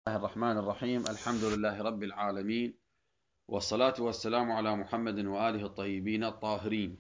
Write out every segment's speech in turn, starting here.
الله الرحمن الرحيم. الحمد لله رب العالمين، والصلاة والسلام على محمد وآله الطيبين الطاهرين.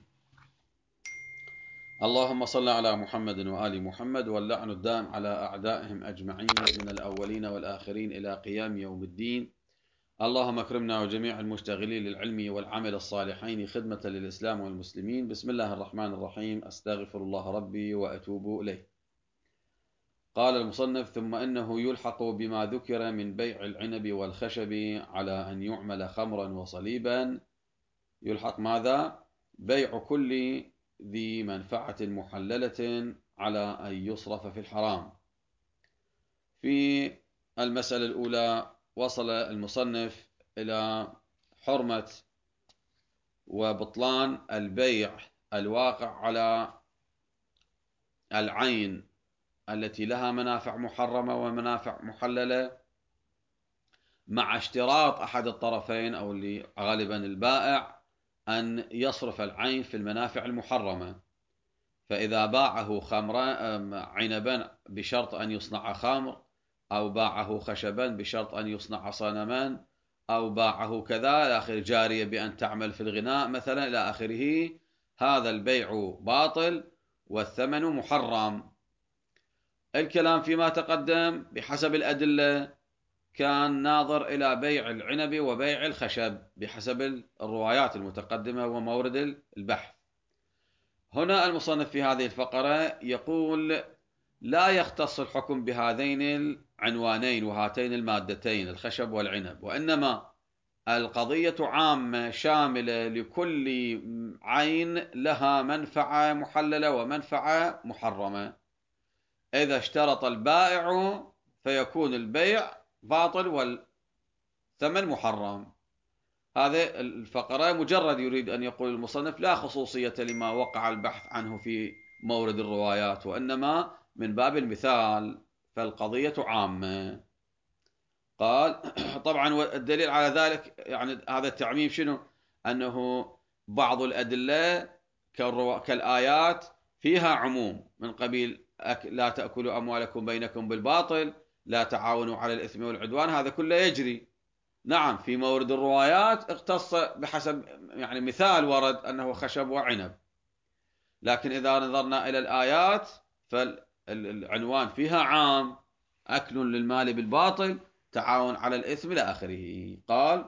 اللهم صل على محمد وآل محمد، واللعن الدائم على أعدائهم أجمعين من الأولين والآخرين إلى قيام يوم الدين. اللهم اكرمنا وجميع المشتغلين للعلم والعمل الصالحين خدمة للإسلام والمسلمين. بسم الله الرحمن الرحيم. أستغفر الله ربي وأتوب إليه. قال المصنف: ثم إنه يلحق بما ذكر من بيع العنب والخشب على أن يعمل خمرا وصليبا. يلحق ماذا؟ بيع كل ذي منفعة محللة على أن يصرف في الحرام. في المسألة الأولى وصل المصنف إلى حرمة وبطلان البيع الواقع على العين التي لها منافع محرمة ومنافع محللة، مع اشتراط أحد الطرفين أو اللي غالبا البائع أن يصرف العين في المنافع المحرمة. فإذا باعه عنبا بشرط أن يصنع خمر، أو باعه خشبا بشرط أن يصنع صنما، أو باعه كذا إلى آخر جارية بأن تعمل في الغناء مثلا إلى آخره، هذا البيع باطل والثمن محرم. الكلام فيما تقدم بحسب الأدلة كان ناظر إلى بيع العنب وبيع الخشب بحسب الروايات المتقدمة ومورد البحث. هنا المصنف في هذه الفقرة يقول: لا يختص الحكم بهذين العنوانين وهاتين المادتين الخشب والعنب، وإنما القضية عامة شاملة لكل عين لها منفعة محللة ومنفعة محرمة. إذا اشترط البائع فيكون البيع باطل والثمن محرم. هذه الفقرة مجرد يريد أن يقول المصنف لا خصوصية لما وقع البحث عنه في مورد الروايات، وإنما من باب المثال، فالقضية عامة. قال طبعا الدليل على ذلك يعني هذا التعميم شنو؟ أنه بعض الأدلة كالآيات فيها عموم من قبيل لا تأكلوا أموالكم بينكم بالباطل، لا تعاونوا على الإثم والعدوان، هذا كله يجري. نعم في مورد الروايات اختص بحسب يعني مثال ورد أنه خشب وعنب، لكن إذا نظرنا إلى الآيات فالعنوان فيها عام: أكل للمال بالباطل، تعاون على الإثم إلى آخره. قال: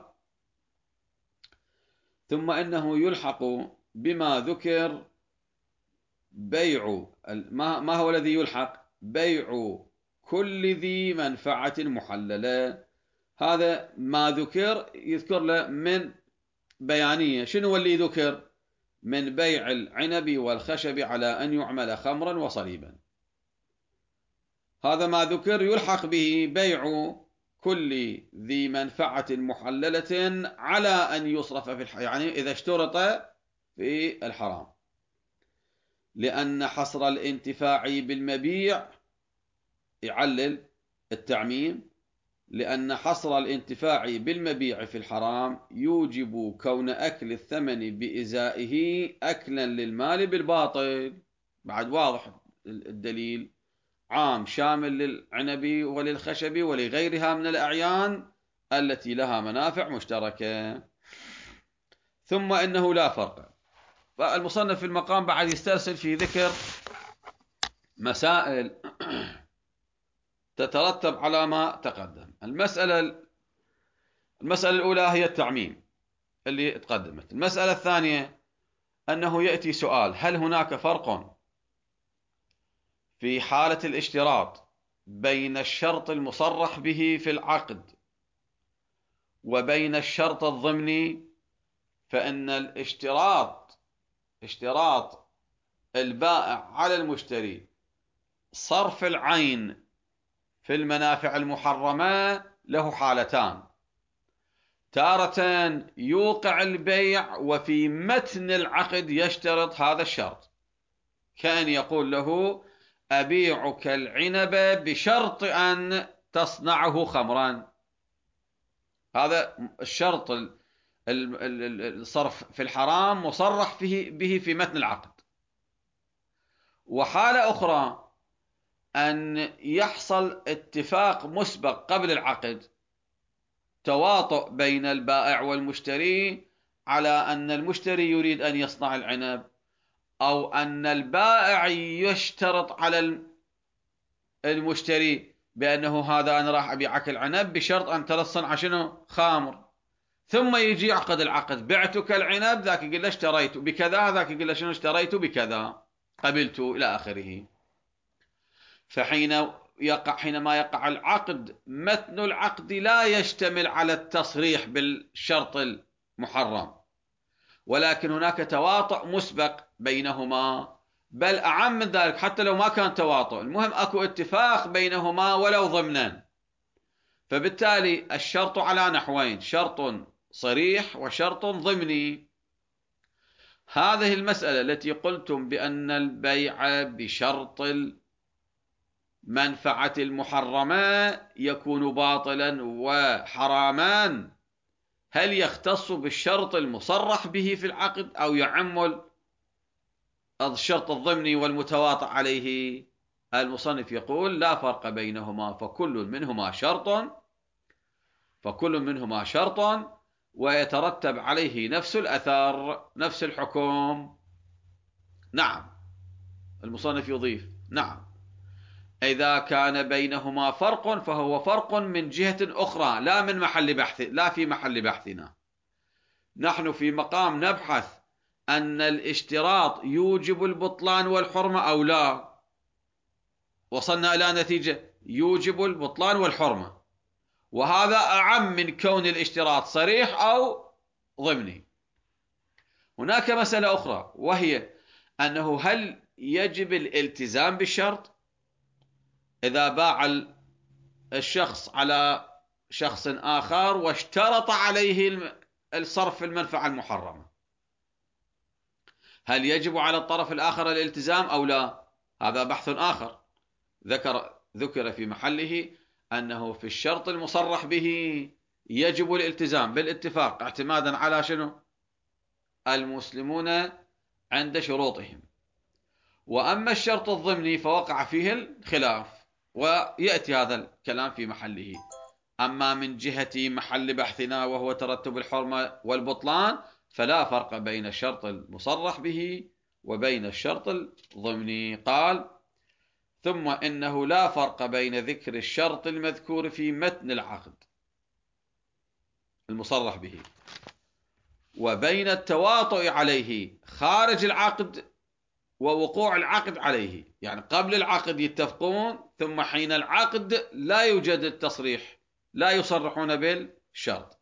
ثم إنه يلحق بما ذكر بيع ما هو الذي يلحق؟ بيع كل ذي منفعة محللة. هذا ما ذكر يذكر له من بيانية. شنو اللي ذكر؟ من بيع العنب والخشب على أن يعمل خمرا وصليبا. هذا ما ذكر يلحق به بيع كل ذي منفعة محللة على أن يصرف في يعني إذا اشترط في الحرام، لأن حصر الانتفاع بالمبيع يعلل التعميم، لأن حصر الانتفاع بالمبيع في الحرام يوجب كون أكل الثمن بإزائه أكلا للمال بالباطل. بعد واضح الدليل عام شامل للعنب وللخشب ولغيرها من الأعيان التي لها منافع مشتركة. ثم إنه لا فرق. فالمصنف في المقام بعد يسترسل في ذكر مسائل تترتب على ما تقدم. المسألة الأولى هي التعميم اللي تقدمت. المسألة الثانية أنه يأتي سؤال: هل هناك فرق في حالة الاشتراط بين الشرط المصرح به في العقد وبين الشرط الضمني؟ فإن اشتراط البائع على المشتري صرف العين في المنافع المحرمة له حالتان: تارة يوقع البيع وفي متن العقد يشترط هذا الشرط، كأن يقول له: أبيعك العنب بشرط أن تصنعه خمرا. هذا الشرط الصرف في الحرام مصرح به في متن العقد. وحالة أخرى أن يحصل اتفاق مسبق قبل العقد، تواطؤ بين البائع والمشتري على أن المشتري يريد أن يصنع العنب، أو أن البائع يشترط على المشتري بأنه هذا أنا راح أبيعك العنب بشرط أن تصنع شنو؟ خامر. ثم يجي يعقد العقد، بعتك العنب، ذاك يقول له اشتريت بكذا، ذاك يقول له شنو اشتريت بكذا، قبلت، إلى آخره. حينما يقع العقد، متن العقد لا يشتمل على التصريح بالشرط المحرم، ولكن هناك تواطؤ مسبق بينهما، بل أعم من ذلك، حتى لو ما كان تواطؤ، المهم أكو اتفاق بينهما ولو ضمنا. فبالتالي الشرط على نحوين: شرط صريح وشرط ضمني. هذه المسألة التي قلتم بأن البيع بشرط المنفعة المحرمة يكون باطلا وحراما، هل يختص بالشرط المصرح به في العقد أو يعم الشرط الضمني والمتواطئ عليه؟ المصنف يقول لا فرق بينهما، فكل منهما شرط ويترتب عليه نفس الأثر، نفس الحكم. نعم. المصنف يضيف: نعم، إذا كان بينهما فرق فهو فرق من جهة أخرى، لا من محل بحث، لا في محل بحثنا. نحن في مقام نبحث أن الاشتراط يوجب البطلان والحرمة أو لا. وصلنا إلى نتيجة يوجب البطلان والحرمة، وهذا أعم من كون الاشتراط صريح أو ضمني. هناك مسألة أخرى، وهي أنه هل يجب الالتزام بالشرط؟ إذا باع الشخص على شخص آخر واشترط عليه الصرف في المنفعة المحرمة، هل يجب على الطرف الآخر الالتزام أو لا؟ هذا بحث آخر. ذكر في محله أنه في الشرط المصرح به يجب الالتزام بالاتفاق، اعتمادا على شنو؟ المسلمون عند شروطهم. وأما الشرط الضمني فوقع فيه الخلاف، ويأتي هذا الكلام في محله. أما من جهة محل بحثنا وهو ترتب الحرمة والبطلان، فلا فرق بين الشرط المصرح به وبين الشرط الضمني. قال: ثم إنه لا فرق بين ذكر الشرط المذكور في متن العقد المصرح به وبين التواطؤ عليه خارج العقد ووقوع العقد عليه. يعني قبل العقد يتفقون، ثم حين العقد لا يوجد التصريح، لا يصرحون بالشرط.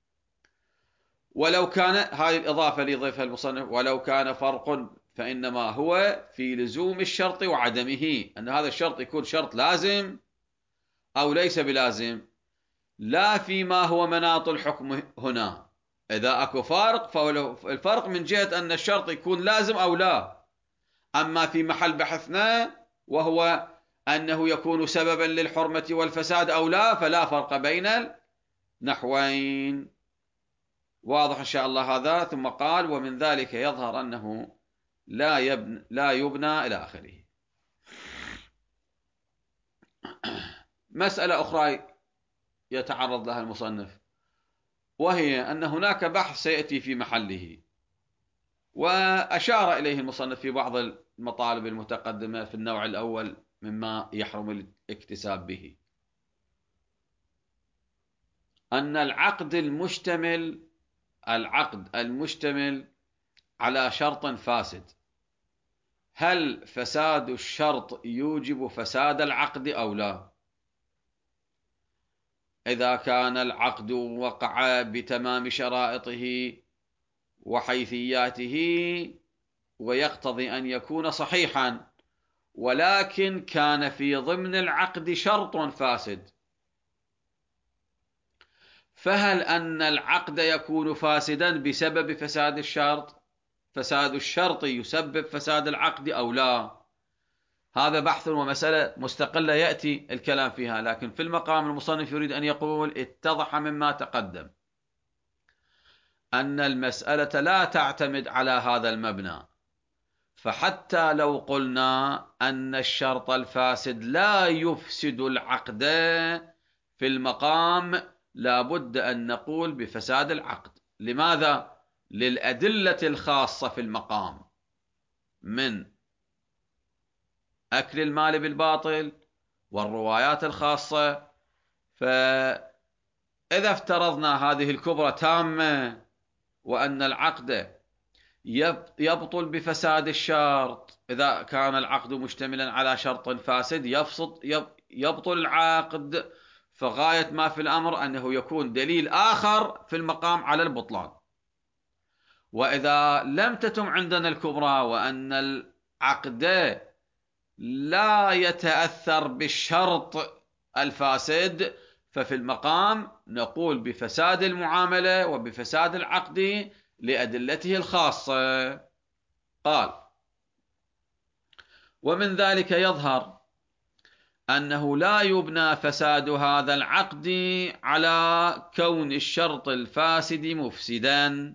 ولو كان، هذه الإضافة اللي يضيفها المصنف، ولو كان فرق فإنما هو في لزوم الشرط وعدمه، أن هذا الشرط يكون شرط لازم أو ليس بلازم، لا فيما هو مناط الحكم هنا. إذا أكو فارق فالفرق من جهة أن الشرط يكون لازم أو لا. أما في محل بحثنا وهو أنه يكون سببا للحرمة والفساد أو لا، فلا فرق بين النحوين. واضح إن شاء الله هذا. ثم قال: ومن ذلك يظهر أنه لا يبنى إلى آخره. مسألة أخرى يتعرض لها المصنف، وهي أن هناك بحث سيأتي في محله، وأشار إليه المصنف في بعض المطالب المتقدمة في النوع الأول مما يحرم الاكتساب به، أن العقد المشتمل على شرط فاسد، هل فساد الشرط يوجب فساد العقد أو لا؟ إذا كان العقد وقع بتمام شرائطه وحيثياته ويقتضي أن يكون صحيحا، ولكن كان في ضمن العقد شرط فاسد، فهل أن العقد يكون فاسدا بسبب فساد الشرط؟ فساد الشرط يسبب فساد العقد أو لا؟ هذا بحث ومسألة مستقلة يأتي الكلام فيها، لكن في المقام المصنف يريد أن يقول: اتضح مما تقدم أن المسألة لا تعتمد على هذا المبنى، فحتى لو قلنا أن الشرط الفاسد لا يفسد العقد في المقام، لا بد أن نقول بفساد العقد. لماذا؟ للأدلة الخاصة في المقام من أكل المال بالباطل والروايات الخاصة. فإذا افترضنا هذه الكبرى تامة وأن العقد يبطل بفساد الشرط، إذا كان العقد مشتملا على شرط فاسد يبطل العقد، فغاية ما في الأمر أنه يكون دليل آخر في المقام على البطلان. وإذا لم تتم عندنا الكبرى وأن العقد لا يتأثر بالشرط الفاسد، ففي المقام نقول بفساد المعاملة وبفساد العقد لأدلته الخاصة. قال: ومن ذلك يظهر أنه لا يبنى فساد هذا العقد على كون الشرط الفاسد مفسدا.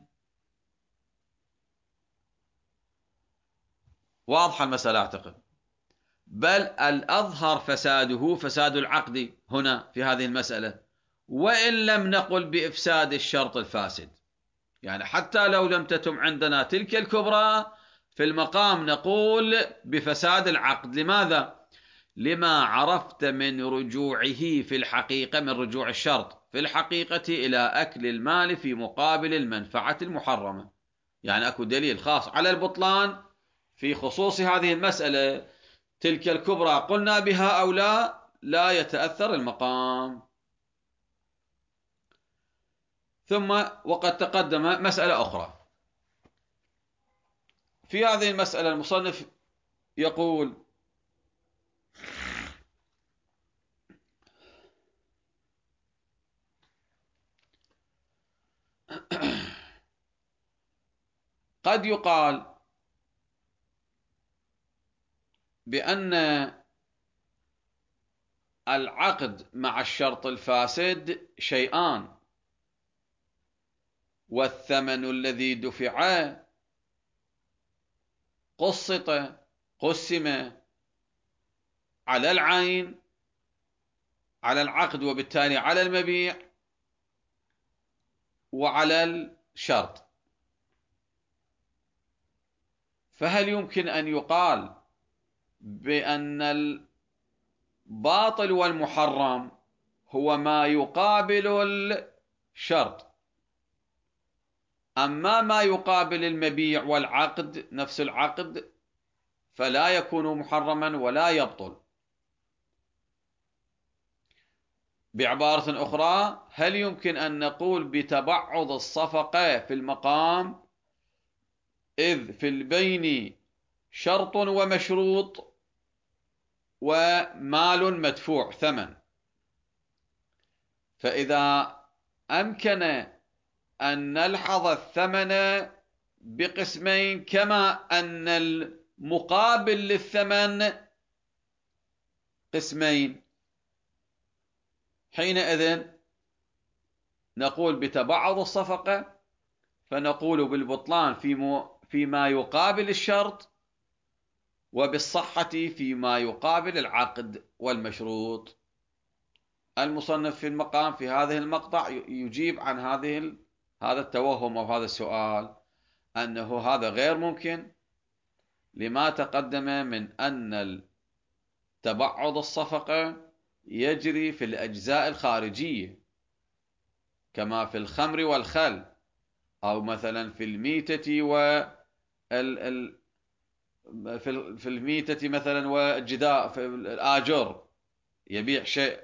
واضحة المسألة أعتقد. بل الأظهر فساده فساد العقد هنا في هذه المسألة، وإن لم نقل بإفساد الشرط الفاسد. يعني حتى لو لم تتم عندنا تلك الكبرى، في المقام نقول بفساد العقد. لماذا؟ لما عرفت من رجوعه في الحقيقة، من رجوع الشرط في الحقيقة إلى أكل المال في مقابل المنفعة المحرمة. يعني أكو دليل خاص على البطلان في خصوص هذه المسألة. تلك الكبرى قلنا بها أو لا يتأثر المقام. ثم وقد تقدم مسألة أخرى في هذه المسألة. المصنف يقول: قد يقال بأن العقد مع الشرط الفاسد شيئان، والثمن الذي دفع قسم على العين، على العقد وبالتالي على المبيع وعلى الشرط. فهل يمكن أن يقال بأن الباطل والمحرم هو ما يقابل الشرط، أما ما يقابل المبيع والعقد نفس العقد فلا يكون محرما ولا يبطل؟ بعبارة أخرى، هل يمكن أن نقول بتبعض الصفقة في المقام إذ في البين شرط ومشروط ومال مدفوع ثمن، فإذا أمكن أن نلحظ الثمن بقسمين كما أن المقابل للثمن قسمين، حينئذ نقول بتبعض الصفقة، فنقول بالبطلان فيما يقابل الشرط، وبالصحة فيما يقابل العقد والمشروط. المصنف في المقام في هذه المقطع يجيب عن هذا التوهم أو هذا السؤال، أنه هذا غير ممكن لما تقدم من أن تبعض الصفقة يجري في الأجزاء الخارجية كما في الخمر والخل، أو مثلا في الميتة في الميتة مثلا والجداء في الآجر، يبيع شيء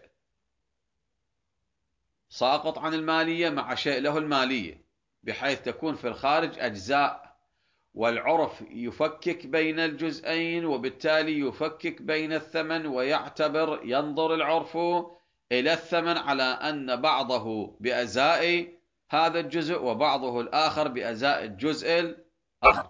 ساقط عن المالية مع شيء له المالية، بحيث تكون في الخارج أجزاء، والعرف يفكك بين الجزئين، وبالتالي يفكك بين الثمن، ينظر العرف إلى الثمن على أن بعضه بأزاء هذا الجزء وبعضه الآخر بأزاء الجزء الآخر.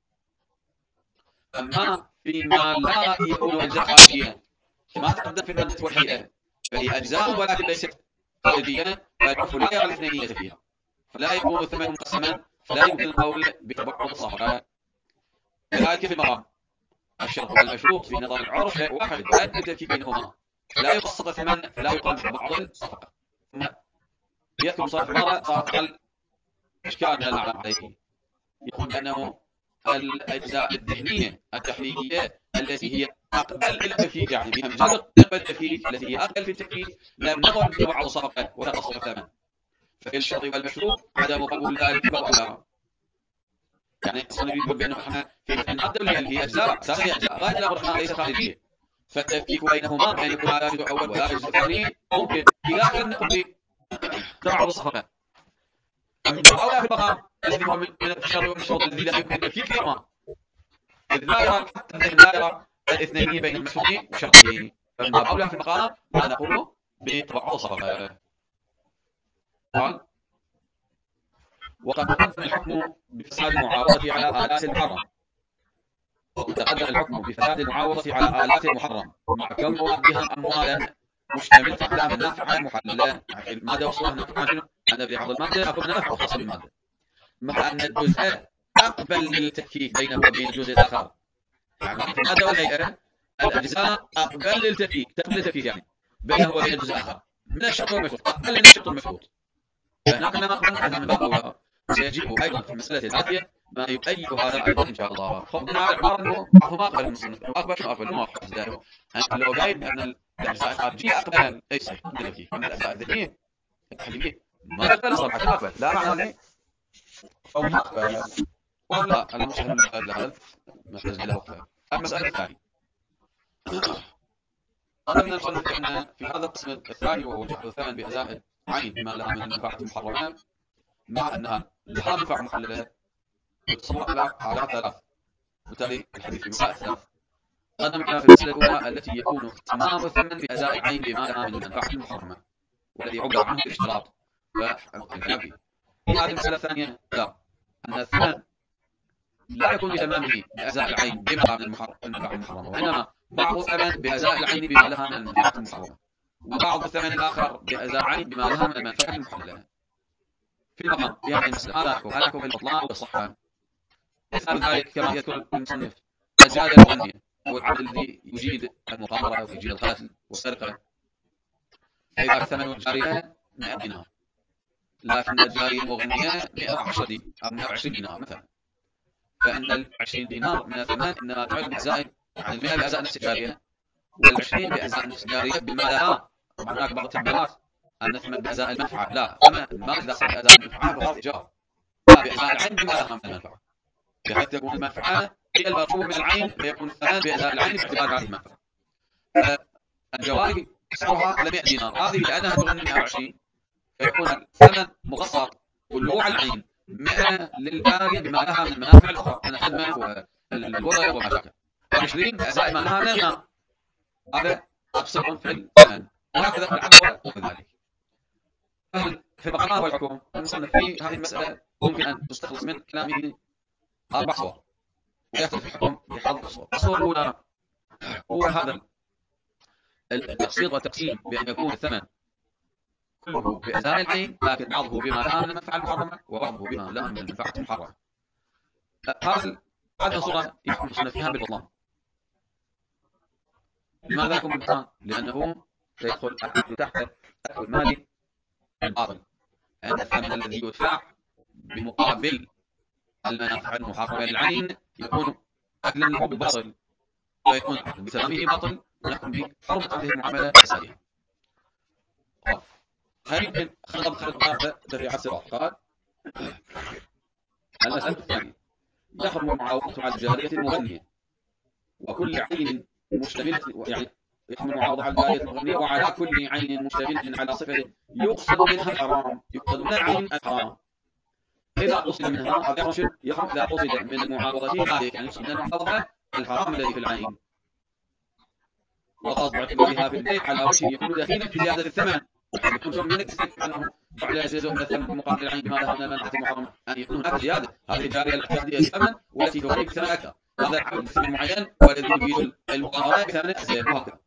أما فيما لا يكون أجزاء خارجية كما تقدم في المادة والهيئة، فهي أجزاء ولكن ليست خارجية، فالعرف لا يرى الاثنينية فيها، فلا يكون الثمن مقسما، فلا يمكن القول بتبعض الصفقة. كذلك في المقام الشرط والمشروط في نظام العرف شيء واحد لا يمكن التفكيك بينهما، لا يقسط الثمن فلا يقام بعض الصفقة. ثم يذكر مصنف عبارة صارت على إشكال من العلم عليه، يقول بأنه الأجزاء الذهنية التحليلية التي هي أقبل التفكيك، يعني بها مجال تقبل التفكيك التي هي أقبل في التفكيك، لم نظن في بعض الصفقة وتقسط الثمن، ففي الشرط والمشروط عدم قبول ذلك فهو يعني اصلا يقول بانه احنا في الماده اللي هي اجزاء ثانيه، اجزاء غايه الامر انها ليست خارجيه، فالتفكيك بينهما بان يكون هذا جزء اول وهذا جزء ثاني ممكن اذا لم نقم بتبعض الصفقات. فمن باب اولى في المقام الذي هو من الشر والشروط الذي لا يمكن التفكيك فيهما، اذ لا يرى حتى الذهن لا يرى الاثنين بين المشروط وشرطه، فمن باب اولى في المقام لا نقوم بتبعض الصفقات. قال وقد تقدم الحكم بفساد المعاوضة على آلات المحرم، وقد تقدم الحكم بفساد المعاوضة على آلات المحرم مع كون موادها أموالا مشتملة على منافع محللة، يعني المادة وصولها نافع شنو؟ أن بعض المادة نأخذ منها نفع خاصة بالمادة، مع أن الجزء أقبل للتفكيك بينه وبين الجزء الآخر، يعني في المادة والهيئة الأجزاء أقبل للتفكيك، تقبل التفكيك يعني بينه وبين الجزء الآخر من الشرط والمشروط، أقبل من الشرط والمشروط، فهناك نقبل هذا من باب أولى. سيجيء أيضا في المسألة الآتية ما يؤيد هذا أيضا إن شاء الله. خذنا على اعتبار أنه بعضهم أقبل المصنف، أقبل شنو أقبل؟ ما أقبل لو قايل بأن الأجزاء الخارجية أقبل أي صحيح كيف؟ أما الأجزاء الذهنية التحليلية ما تقبل صراحة ما أقبل، لا معنى ذلك أو ما أقبل ولا المسلم هذا مسألة له وقتها. المسألة الثانية قال من المصنف أن في هذا القسم الثاني وهو جعل الثمن بأزائد عين بما لها من منفعة محرمة مع أنها لها منفعة محللة يتصور على حالات ثلاث، وبالتالي الحديث في مسائل ثلاث. قدم معنا في المسألة الأولى التي يكون تمام الثمن بأزاء العين بما لها من المنفعة المحرمة والذي عبر عنه بالاشتراط، فالكلام فيه. في هذه المسألة الثانية لا، أن الثمن لا يكون بتمامه بأزاء العين بما لها من المنفعة المحرمة، وإنما بعض الثمن بأزاء العين بما لها من المنفعة المحرمة، وبعض الثمن الآخر بأزاء العين بما لها من المنفعة المحللة. في المقام في هذه المسألة هذا يحكم، هل يحكم بالبطلان أو بالصحة؟ مثال ذلك كما يذكر المصنف الجارية المغنية هو العبد الذي يجيد المقامرة ويجيد القتل والسرقة، فإذا ثمن الجارية 100 دينار لكن الجارية المغنية 110 دينار أو 120 دينار مثلا، فإن ال 20 دينار من الثمن إنما تعد بأزاء، يعني 100 بأزاء نفس الجارية وال20 بأزاء نفس الجارية بما لها. طبعا هناك بعض التعبيرات أن الثمن بأزاء المنفعة، لا ما إذا صار بأزاء المنفعة فصار إيجار، لا بأزاء العين بما لها من المنفعة، بحيث تكون المنفعة هي المرجو من العين فيكون الثمن بأزاء العين باعتبار هذه المنفعة. الجواري سعرها على 100 دينار، هذه لأنها تغني 120 فيكون الثمن مقسط كله على العين، 100 للجارية بما لها من المنافع الأخرى من الخدمة والوضع وما شابه، 20 بأزاء ما لها من المال، هذا تقسيط في الثمن، وهكذا في العدوى وكذلك. في المقام والحكم المصنف في هذه المسألة ممكن أن تستخلص من كلامه 4 صور، ويختلف الحكم بحظ الصور. الصورة الأولى هو هذا التقسيط والتقسيم بأن يكون الثمن كله بأزاء العين لكن بعضه بما لها من المنفعة المحرمة وبعضه بما لها من المنفعة المحرمة. هذه الصورة يحكم المصنف فيها بالبطلان. لماذا يحكم بالبطلان؟ لأنه سيدخل تحت الأكل المالي الباطل، أن الثمن الذي يدفع بمقابل المنافع المحرمة للعين يكون أكلا له بالباطل، فيكون بتمامه باطل ونحكم بحرمة هذه المعاملة بفسادها. هل يمكن خلط تفريعات الصراط؟ قال المسألة الثانية يحرم المعاوضة على الجارية المغنية وكل عين مشتملة، يعني يحرم المعاوضة على الجارية المغنية وعلى كل عين مشتملة على صفة يقصد منها الحرام، يقصد من العين الحرام. إذا قصد منها هذا يحرم إذا قصد من المعاوضة ذلك، يعني يقصد من المعاوضة الحرام الذي في العين، وقصد اعتبارها في البيع على وجه يكون دخيلا في زيادة الثمن، يعني يكون شيء من التسليك أنه فعل يزيد من الثمن بمقابل العين بما لها من المنفعة المحرمة، أن يكون هناك زيادة، هذه الجارية الاحتياطية بثمن والتي تغني بثمن أكثر، هذا العبد بثمن معين والذي يريد المقارنة بثمن أزيد وهكذا.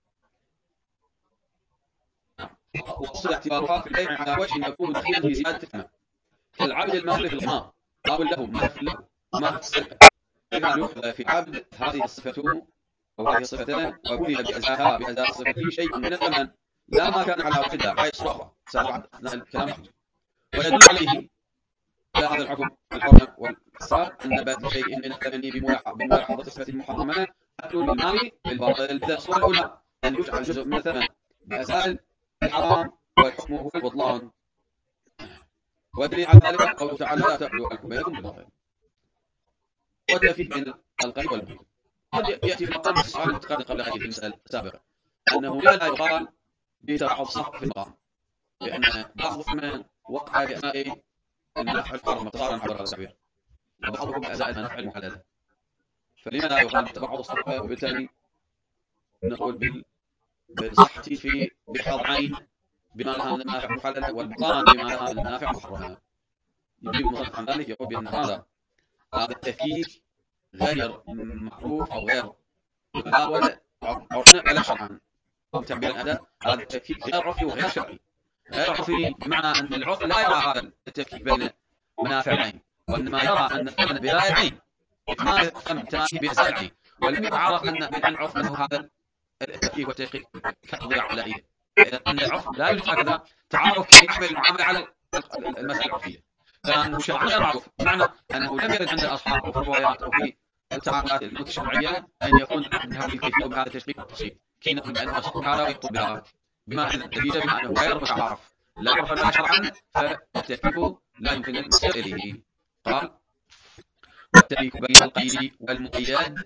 وقصد اعتبارها في البيع على وجه يكون دخيلا في زيادة الثمن، كالعبد المال في القمار أو له ما في السرقة، فإذا يؤخذ في عبد هذه الصفة أو هذه الصفتان وبني بأزاء صفته شيء من الثمن لا ما كان على وحدها حيث صرفة سابعا أثناء الكلام ويدل عليه على هذا الحكم الحرمة والإحصار أن بذل شيء من الثمن بملاحظة صفة محرمة أكل للمال بالباطل. إذا الصورة الأولى أن يجعل جزء من الثمن بأزائل الحرام والحكم هو البطلان. والدليل على ذلك قوله تعالى لا تأكلوا أموالكم بينكم بالباطل. والتفريق بين القريب والبعيد قد يأتي في مقام السؤال المتقدم قبل قليل في المسألة السابقة أنه لا يقال بتبعض الصحف في المقام لأن بعض الثمن وقع بأسماء المنافع الحرمة اقتصارا عبر هذا التعبير وبعضهم بأزاء المنافع المحللة. فلما لا يقال بتبعض الصحف وبالتالي نقول بالصحة في بحظ عين بما لها من المنافع المحللة والبطلان بما لها من المنافع المحرمة. يجيب المصنف عن ذلك يقول بأن هذا التفكيك غير معروف أو غير متداول عرفنا ولا شرعا أو تعبير الأداء. هذا التفكيك غير عرفي وغير شرعي. غير عرفي بمعنى أن العرف لا يرى هذا التفكيك بين منافع العين وإنما يرى أن الثمن بذات العين إكمال الثمن تنافي بأزاء العين ولم يتعرف أن من العرف أنه هذا التفكيك والتدقيق كالضياع على إيده. إذا أن العرف لا يوجد هكذا تعارف كي يحمل المعاملة على المسألة العرفية. فأنه شرعا غير معروف بمعنى أنه لم يرد عند الأصحاب أو في الروايات أو في التعاملات المتشرعية أن يكون بهذه الكيفية وبهذا التشبيه والتفصيل كي نقول بأنه يصح بهذا ويبطل بهذا. بما أن النتيجة بما أنه غير متعارف لا عرفا ولا شرعا فالتفكيك لا يمكن المسير إليه. قال والتفكيك بين القيد والمقيد.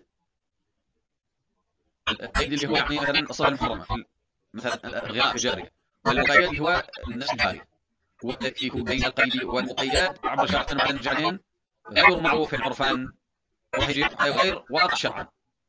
القيد اللي هو يعني مثلا الصفة المحرمة مثلا الغناء في الجارية والمقيد هو النفس الجارية. والتفكيك بين القيد والمقيد عبر شرط من الجهلين غير معروف عرفا غير واضح شرعا.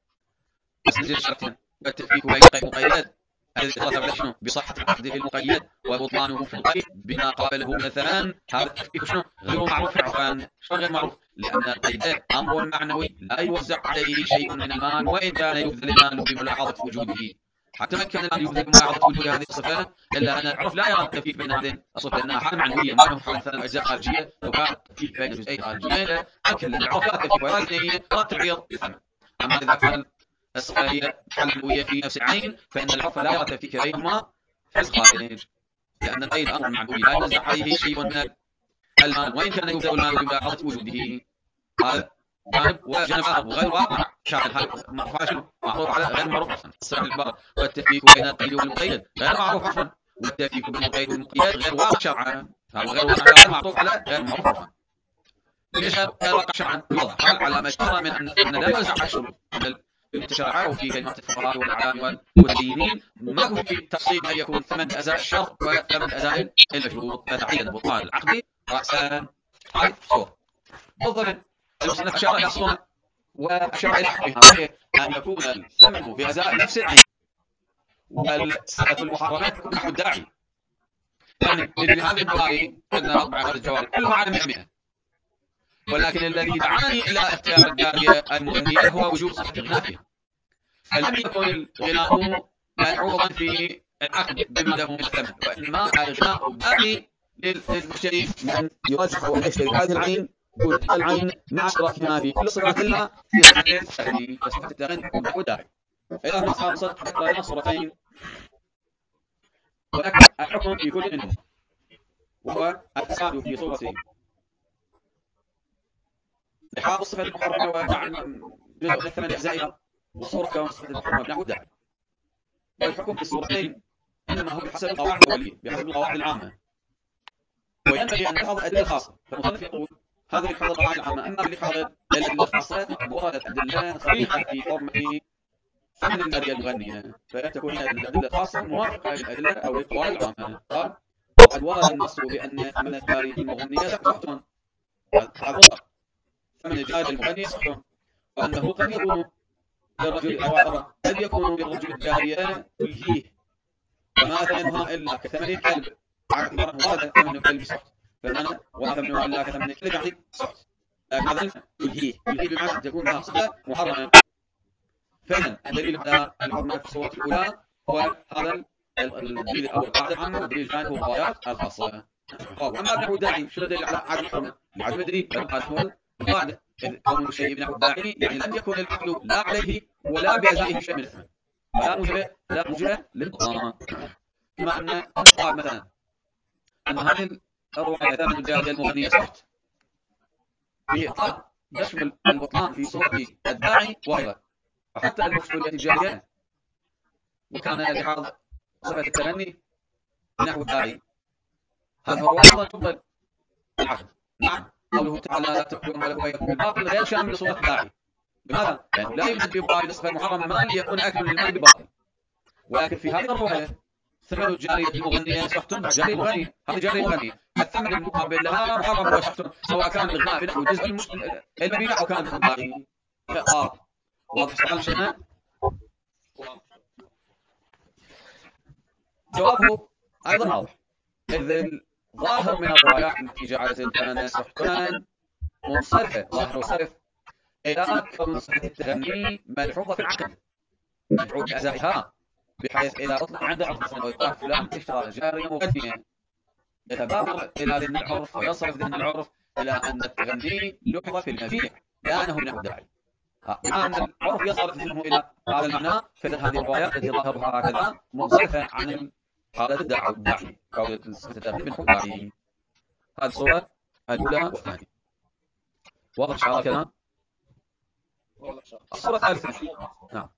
بس نزيد شرطين والتفكيك بين القيد والمقيد الذي يترتب شنو بصحة العقد في المقيد وبطلانه في القيد بما قابله من الثمان. هذا التفكيك شنو غير معروف عرفا. شنو غير معروف؟ لأن القيد أمر معنوي لا يوزع عليه شيء من المال وإن كان يبذل المال بملاحظة وجوده. حتى من كان المال يبذل بملاحظة وجود هذه الصفة إلا أن العرف لا يرى التفكيك بين هذين الصفات لأنها حالة معنوية ما له حالة مثلا أجزاء خارجية. لو كان التفكيك بين جزئين خارجيين لكن العرف لا التفكيك ولا الاثنين ولا التعريض بالثمن. أما إذا كان الصفة هي حالة معنوية في نفس العين فإن العرف لا يرى التفكيك بينهما في الخارج لأن القيد أمر معنوي لا يوزع عليه شيء من المال وإن كان يبذل المال بملاحظة وجوده. هذا جانب وجانب آخر وغير واقع كان معروف على شنو؟ معروف على غير معروف عرفا. السبب العبارة والتفكيك بين القيد والمقيد غير معروف عرفا والتفكيك بين القيد والمقيد غير واقع شرعا. هذا غير واقع شرعا معروف على غير معروف عرفا. ليش غير واقع شرعا؟ يوضح على ما اشتهر من أن لا يوزع على الشروط المتشرعة وفي كلمات الفقهاء والأعلام والمتدينين ما في تفصيل أن يكون ثمن أزاء الشرط وثمن أزاء المشروط فتعين بطلان العقد رأسا هاي صور. بالضبط المصنف أشار إلى أصلها وأشار إلى حقها وهي أن يكون الثمن بأزاء نفس العين والصفة المحرمات تكون نحو الداعي. يعني مثل هذه الجواري قلنا أربع الجواري كلها على 100 ولكن الذي دعاني إلى اختيار الجارية المغنية هو وجود صفة الغناء فيها. فلم يكن الغناء ملعوبا في العقد بما له من الثمن وإنما الغناء باقي للمشتري من يرجح أن يشتري هذه العين دون العين مع اشتراكها في كل صفة إلا في صفة الثاني فصفة الثاني تكون نحو الداعي. إذا نص ذكرنا صورتين وذكر الحكم في كل منهم وهو الفساد في صورته لحاظ الصفة المحرمة وجعل جزء من الثمن أجزائها وصورة كون صفة المحرمة نحو الداعي. والحكم في الصورتين إنما هو بحسب القواعد الأولية بحسب القواعد العامة وينبغي أن نحفظ الأدلة الخاصة. فالمصنف يقول هذا لحفظ القواعد العامة أما لحفظ الأدلة الخاصة وردت أدلة صريحة في حرمة ثمن الجارية المغنية فتكون الأدلة الخاصة موافقة للأدلة أو للقواعد العامة. قال وقد ورد النص بأن ثمن الجارية المغنية سقط. هذا مطلق ثمن الجارية المغنية سقط وأنه قد يكون للرجل أو قد يكون للرجل الجارية تلهيه وما ثمنها إلا كثمن الكلب على اعتبار أنه ورد ثمن الكلب سقط فمعنى وما ثمنها إلا كثمن الكلب يعني سقط. لكن هذا تلهيه بمعنى أن تكون لها صفة محرمة. فإذا الدليل على الحرمة في الصورة الأولى هو هذا الدليل الأول القاعدة العامة والدليل الثاني هو الغايات الخاصة. وأما نحو الداعي شنو الدليل على عدم الحرمة؟ لعدم الدليل هو القاعدة إذ كون الشيء بنحو الداعي يعني لم يكن العقد لا عليه ولا بأزائه شيء من الثمن، فلا موجب للبطلان. كما أن قال مثلا أن هذه الرواية ثمن الجارية المغنية سحت فيه إطلاق يشمل البطلان في صورة الداعي وغيره، فحتى لو اشتريت الجارية وكان لحاظ صفة التغني بنحو الداعي هذه الرواية أيضا تبطل العقد. نعم، قوله تعالى لا تأكلوا أموالكم بينكم بالباطل غير شامل لصورة الداعي. لماذا؟ لأنه لا يوجد بمقابل الصفة المحرمة مال ليكون أكل للمال بالباطل، ولكن في هذه الرواية ثمن الجارية المغنية سحت جارية مغنية، هذه جارية مغنية الثمن المقابل لها محرم وسحت، سواء كان الغناء بنحو جزء المبيع أو كان بنحو الداعي. واضح سؤال شيخنا؟ جوابه أيضا واضح، إذ الظاهر من الروايات التي جعلت الثمن سحتا منصرفة، ظاهر وصرف إلى كون صفة التغني ملحوظة في العقد مجعول بأزائها، بحيث إذا أطلق عند عرف مثلا ويقال فلان اشترى جارية مغنية يتبادر إلى ذهن العرف ويصرف ذهن العرف إلى أن التغني لحظ في المبيع لا أنه بنحو الداعي. بما أن العرف يصرف ذهنه إلى هذا المعنى، فإذا هذه الروايات التي ظاهرها هكذا منصرفة عن حالة الداعي أو صفة التغني بنحو الداعي. هذه الصورة الأولى والثانية. واضح شعار الكلام؟ الصورة الثالثة. نعم.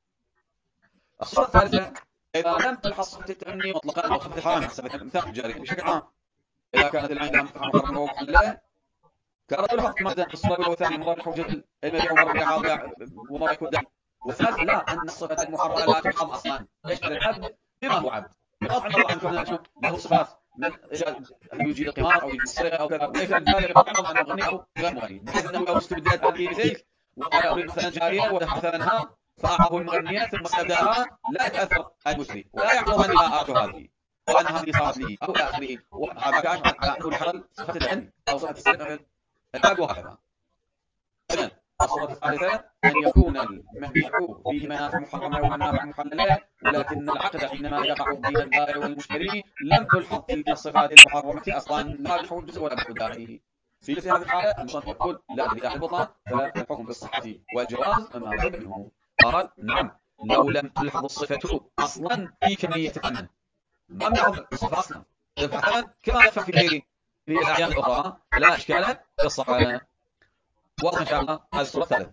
الصورة الثالثة إذا لم تلحظ صفة التغني مطلقا أو صفة الحرام حسب المثال الجاري بشكل عام، إذا كانت العين لها مفتاح محرم ومحللة كان يلحظ مثلا في الصورة الأولى والثانية مرة بنحو جهل المبيع ومرة بحاضر ومرة يكون داعي، والثالثة لا، أن الصفة المحرمة لا تلحظ أصلا. يشمل العبد بما هو عبد بقطع النظر عن كونه شنو له صفات من يجيد القمار أو يجيد السرقة أو كذا، ويفعل ذلك بقطع النظر عن مغني أو غير مغني، بحيث أنه لو استبدلت هذه بتلك وقال أريد مثلا جارية ودفع ثمنها فأعطاه المغنية ثم استبدلها لا يتأثر المشتري ولا يعلم أني لا أردت هذه وأن هذه صارت لي أو إلى آخره، وهذا كاشف على أنه لحظ صفة التغني أو صفة السرقة في الباب وهكذا. إذن الصورة الثالثة أن يكون المبيع فيه منافع محرمة ومنافع محللة، ولكن العقد حينما يقع بين البائع والمشتري لم تلحظ تلك الصفات المحرمة أصلا لا بنحو الجزء ولا بنحو الداعي. في مثل هذه الحالة المصنف يقول لا دليل على البطلان، فالحكم بالصحة والجواز ما وجب منه. قال نعم لو لم تلحظ الصفة أصلا في كمية الثمن، ما بنلحظ الصفة أصلا، يدفع ثمن كما يدفع في غيره في الأعيان الأخرى لا إشكال في الصحة. واضح إن شاء الله. هذه الصورة الثالثة.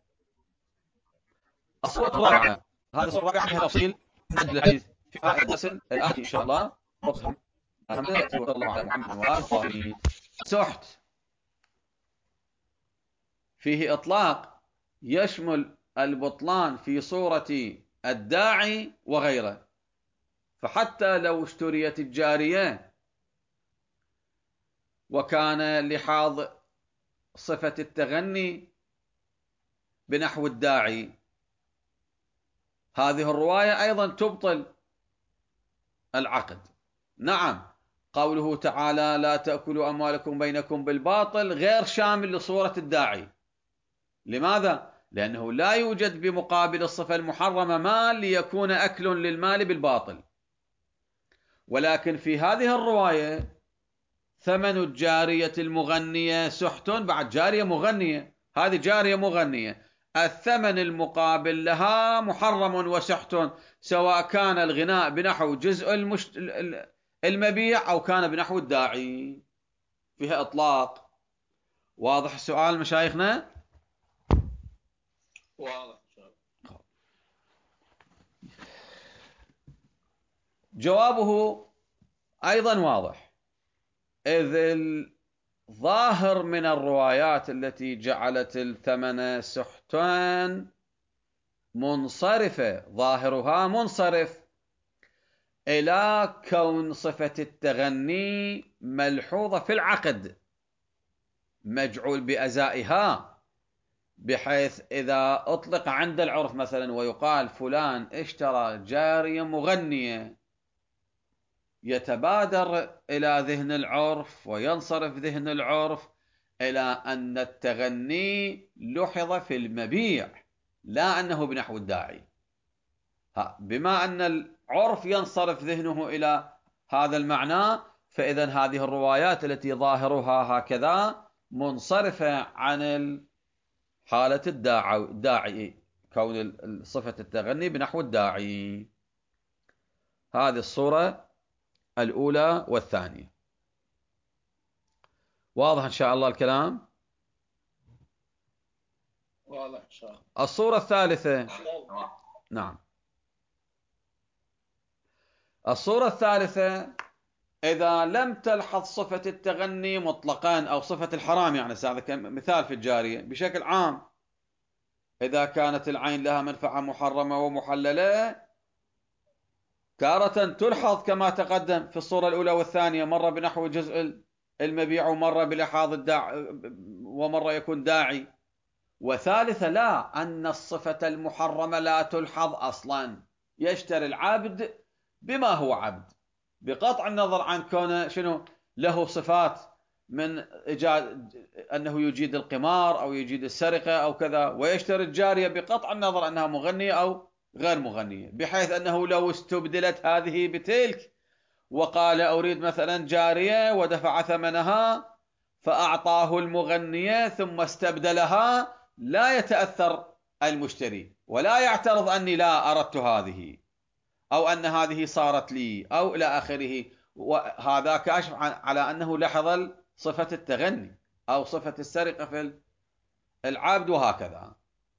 الصورة الرابعة، هذه الصورة الرابعة فيها تفصيل عند الحديث في الدرس الآتي إن شاء الله. وقتهم الحمد لله يأتي وصلى الله على محمد وآله الطاهرين. سحت فيه إطلاق يشمل البطلان في صورة الداعي وغيره، فحتى لو اشتريت الجارية وكان لحاظ صفة التغني بنحو الداعي هذه الرواية أيضا تبطل العقد. نعم، قوله تعالى لا تأكلوا أموالكم بينكم بالباطل غير شامل لصورة الداعي. لماذا؟ لأنه لا يوجد بمقابل الصفة المحرمة مال ليكون أكل للمال بالباطل، ولكن في هذه الرواية ثمن الجارية المغنية سحت، بعد جارية مغنية، هذه جارية مغنية الثمن المقابل لها محرم وسحت، سواء كان الغناء بنحو جزء المبيع أو كان بنحو الداعي، فيها إطلاق. واضح السؤال مشايخنا؟ واضح. جوابه أيضا واضح، إذ الظاهر من الروايات التي جعلت الثمن سحتا منصرفة، ظاهرها منصرف إلى كون صفة التغني ملحوظة في العقد مجعول بأزائها، بحيث إذا أطلق عند العرف مثلا ويقال فلان اشترى جارية مغنية يتبادر إلى ذهن العرف وينصرف ذهن العرف إلى أن التغني لحظ في المبيع لا أنه بنحو الداعي. بما أن العرف ينصرف ذهنه إلى هذا المعنى، فإذا هذه الروايات التي ظاهرها هكذا منصرفة عن حالة الداعي، كون صفة التغني بنحو الداعي. هذه الصورة الأولى والثانية. واضح إن شاء الله الكلام؟ واضح إن شاء الله. الصورة الثالثة. نعم. الصورة الثالثة: إذا لم تلحظ صفة التغني مطلقا أو صفة الحرام، يعني هذا مثال في الجارية بشكل عام. إذا كانت العين لها منفعة محرمة ومحللة، تارة تلحظ كما تقدم في الصورة الأولى والثانية، مرة بنحو جزء المبيع، ومرة بلحاظ الداعي، ومرة يكون داعي. وثالثة لا، أن الصفة المحرمة لا تلحظ أصلا. يشتري العبد بما هو عبد، بقطع النظر عن كونه شنو له صفات من أنه يجيد القمار أو يجيد السرقة أو كذا، ويشتري الجارية بقطع النظر أنها مغنية أو غير مغنية، بحيث أنه لو استبدلت هذه بتلك وقال أريد مثلا جارية ودفع ثمنها فأعطاه المغنية ثم استبدلها، لا يتأثر المشتري ولا يعترض أني لا أردت هذه، أو أن هذه صارت لي، أو إلى آخره. وهذا كاشف على أنه لحظ صفة التغني أو صفة السرقة في العبد، وهكذا.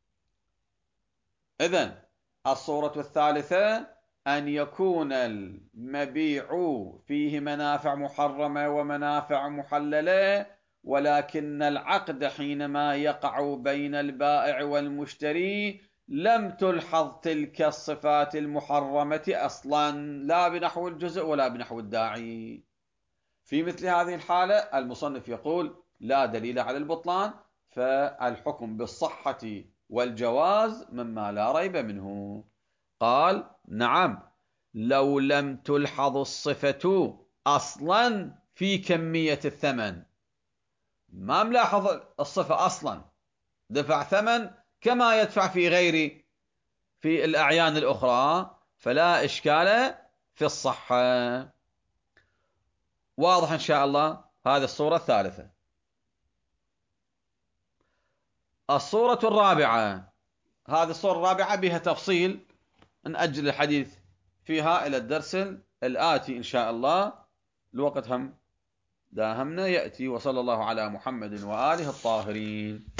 إذن الصورة الثالثة أن يكون المبيع فيه منافع محرمة ومنافع محللة، ولكن العقد حينما يقع بين البائع والمشتري لم تلحظ تلك الصفات المحرمة أصلا، لا بنحو الجزء ولا بنحو الداعي. في مثل هذه الحالة المصنف يقول لا دليل على البطلان، فالحكم بالصحة والجواز مما لا ريب منه. قال نعم، لو لم تلحظ الصفة أصلا في كمية الثمن، ما ملاحظ الصفة أصلا، دفع ثمن كما يدفع في الأعيان الأخرى، فلا إشكال في الصحة. واضح إن شاء الله. هذه الصورة الثالثة. الصورة الرابعة. هذه الصورة الرابعة بها تفصيل، نأجل الحديث فيها إلى الدرس الآتي إن شاء الله، الوقت هم داهمنا يأتي. وصلى الله على محمد وآله الطاهرين.